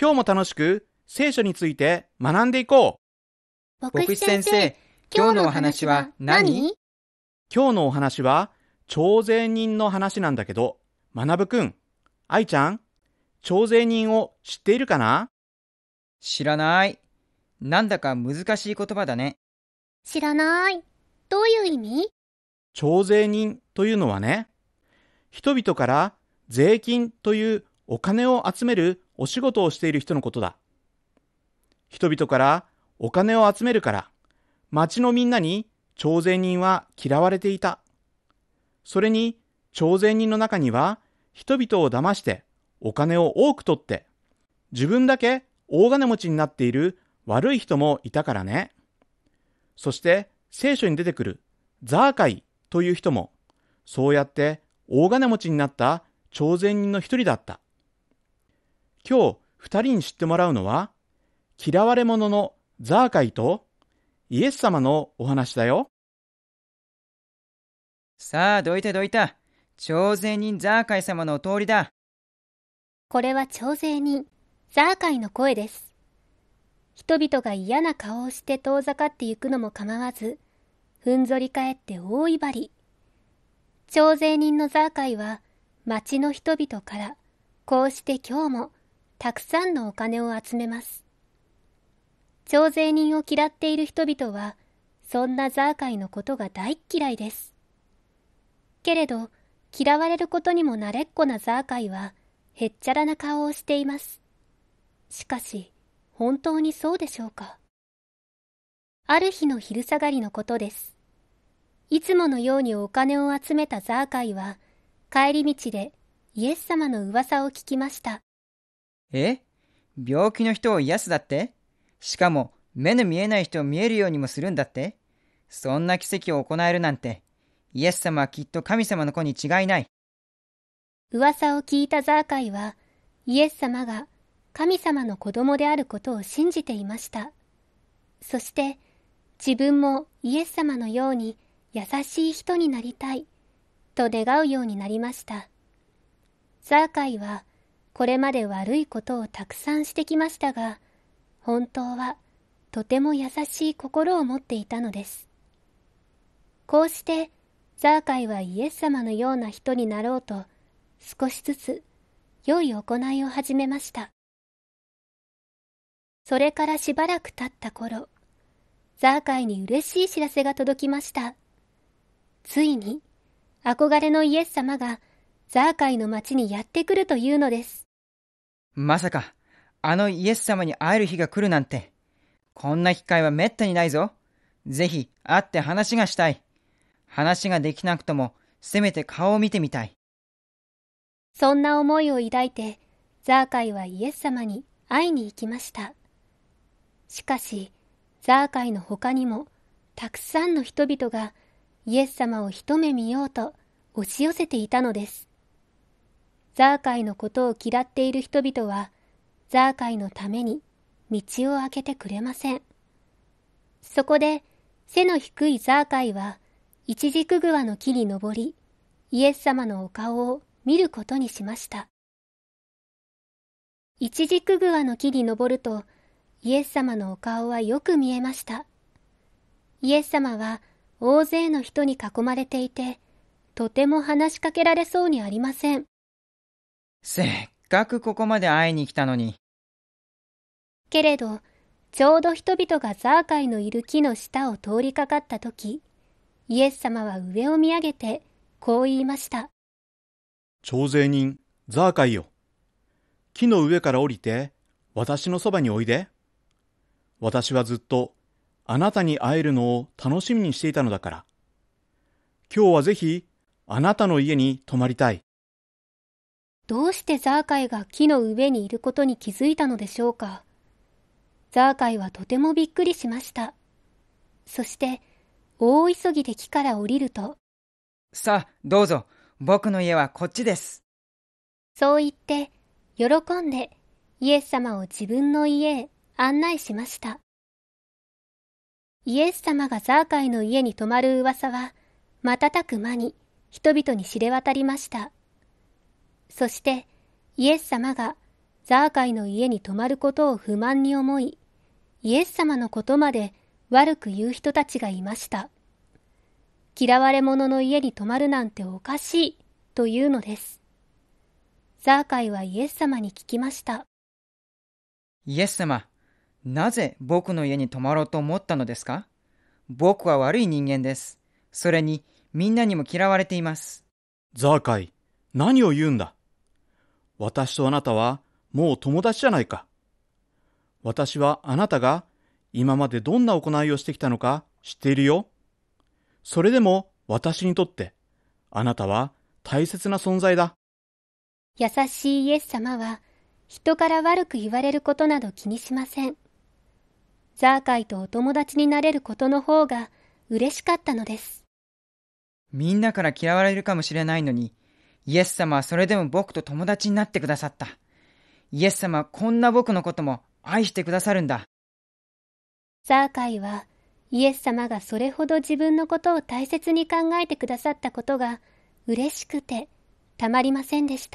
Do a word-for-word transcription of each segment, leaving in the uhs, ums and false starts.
今日も楽しく聖書について学んでいこう。牧師先生、今日のお話は何？ 今日のお話は徴税人の話なんだけど、学くん、愛ちゃん、徴税人を知っているかな？ 知らない。なんだか難しい言葉だね。 知らない。どういう意味？ 徴税人というのはね、人々から税金というお金を集めるお仕事をしている人のことだ。人々からお金を集めるから、町のみんなに徴税人は嫌われていた。それに、徴税人の中には、人々を騙してお金を多く取って、自分だけ大金持ちになっている悪い人もいたからね。そして聖書に出てくるザーカイという人も、そうやって大金持ちになった徴税人の一人だった。今日二人に知ってもらうのは、嫌われ者のザーカイとイエス様のお話だよ。 さあ、どいたどいた。徴税人ザーカイ様のお通りだ。 これは徴税人ザーカイの声です。人々が嫌な顔をして遠ざかってゆくのも構わず、ふんぞり返って大威張り。徴税人のザーカイは町の人々からこうして今日もたくさんのお金を集めます。徴税人を嫌っている人々はそんなザーカイのことが大っ嫌いです。けれど嫌われることにも慣れっこなザーカイはへっちゃらな顔をしています。しかし本当にそうでしょうか。ある日の昼下がりのことです。いつものようにお金を集めたザーカイは帰り道でイエス様の噂を聞きました。 え？病気の人を癒すだって？しかも目の見えない人を見えるようにもするんだって？そんな奇跡を行えるなんて、イエス様はきっと神様の子に違いない。 噂を聞いたザーカイはイエス様が神様の子供であることを信じていました。そして自分もイエス様のように優しい人になりたいと願うようになりました。ザーカイはこれまで悪いことをたくさんしてきましたが、本当はとても優しい心を持っていたのです。こうしてザーカイはイエス様のような人になろうと少しずつ良い行いを始めました。それからしばらく経った頃、ザーカイに嬉しい知らせが届きました。ついに憧れのイエス様がザーカイの町にやってくるというのです。 まさかあのイエス様に会える日が来るなんて、こんな機会はめったにないぞ。ぜひ会って話がしたい。話ができなくともせめて顔を見てみたい。 そんな思いを抱いてザーカイはイエス様に会いに行きました。しかしザーカイの他にもたくさんの人々がイエス様を一目見ようと押し寄せていたのです。ザーカイのことを嫌っている人々はザーカイのために道を開けてくれません。そこで背の低いザーカイはイチジクグワの木に登り、イエス様のお顔を見ることにしました。イチジクグワの木に登るとイエス様のお顔はよく見えました。イエス様は大勢の人に囲まれていて、とても話しかけられそうにありません。 せっかくここまで会いに来たのに。 けれど、ちょうど人々がザーカイのいる木の下を通りかかったとき、イエス様は上を見上げてこう言いました。 徴税人ザーカイよ、木の上から降りて私のそばにおいで。私はずっとあなたに会えるのを楽しみにしていたのだから。今日はぜひあなたの家に泊まりたい。 どうしてザーカイが木の上にいることに気づいたのでしょうか。ザーカイはとてもびっくりしました。そして大急ぎで木から降りると、 さあどうぞ、僕の家はこっちです。 そう言って喜んでイエス様を自分の家へ案内しました。イエス様がザーカイの家に泊まる噂は瞬く間に人々に知れ渡りました。そしてイエス様がザーカイの家に泊まることを不満に思い、イエス様のことまで悪く言う人たちがいました。嫌われ者の家に泊まるなんておかしいというのです。ザーカイはイエス様に聞きました。 イエス様、なぜ僕の家に泊まろうと思ったのですか？僕は悪い人間です。それにみんなにも嫌われています。 ザーカイ、何を言うんだ。私とあなたはもう友達じゃないか。私はあなたが今までどんな行いをしてきたのか知っているよ。それでも私にとってあなたは大切な存在だ。 優しいイエス様は人から悪く言われることなど気にしません。ザーカイとお友達になれることの方が嬉しかったのです。 みんなから嫌われるかもしれないのに、イエス様はそれでも僕と友達になってくださった。イエス様はこんな僕のことも愛してくださるんだ。 ザーカイはイエス様がそれほど自分のことを大切に考えてくださったことが嬉しくてたまりませんでした。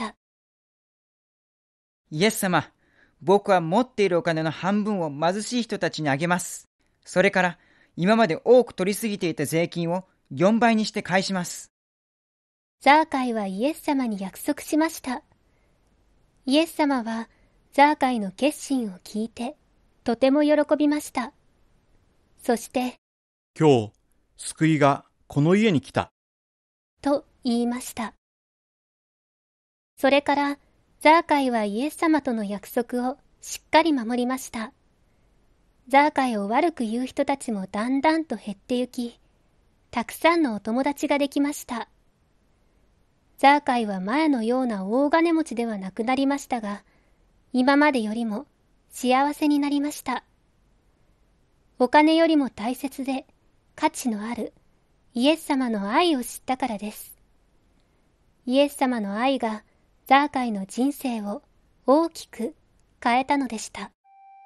イエス様、僕は持っているお金の半分を貧しい人たちにあげます。それから今まで多く取りすぎていた税金をよんばいにして返します。 ザーカイはイエス様に約束しました。イエス様はザーカイの決心を聞いてとても喜びました。そして、 今日、救いがこの家に来た。 と言いました。それから、ザーカイはイエス様との約束をしっかり守りました。ザーカイを悪く言う人たちもだんだんと減ってゆき、たくさんのお友達ができました。ザーカイは前のような大金持ちではなくなりましたが、今までよりも幸せになりました。お金よりも大切で価値のあるイエス様の愛を知ったからです。イエス様の愛がザーカイの人生を大きく変えたのでした。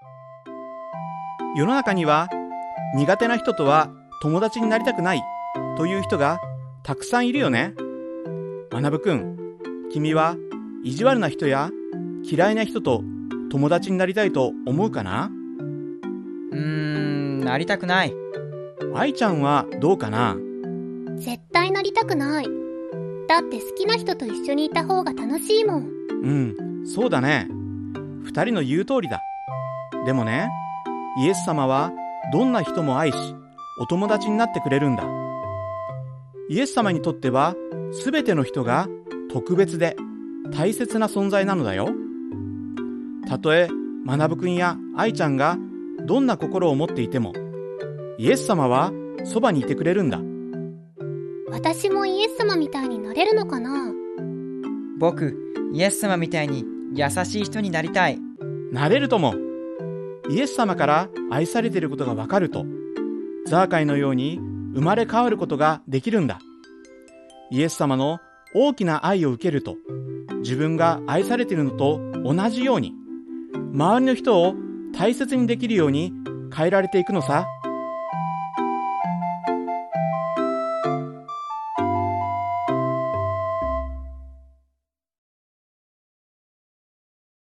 世の中には苦手な人とは友達になりたくないという人がたくさんいるよね。学くん、君は意地悪な人や嫌いな人と友達になりたいと思うかな？ うーん、なりたくない。 愛ちゃんはどうかな？ 絶対なりたくない。だって好きな人と一緒にいた方が楽しいもん。 うん、そうだね。二人の言う通りだ。でもね、イエス様はどんな人も愛し、お友達になってくれるんだ。イエス様にとっては、すべての人が特別で大切な存在なのだよ。たとえ、学くんや愛ちゃんがどんな心を持っていても、イエス様はそばにいてくれるんだ。 私もイエス様みたいになれるのかな？ 僕、イエス様みたいに優しい人になりたい。 なれるとも。イエス様から愛されていることがわかると、ザーカイのように生まれ変わることができるんだ。イエス様の大きな愛を受けると、自分が愛されているのと同じように、周りの人を大切にできるように変えられていくのさ。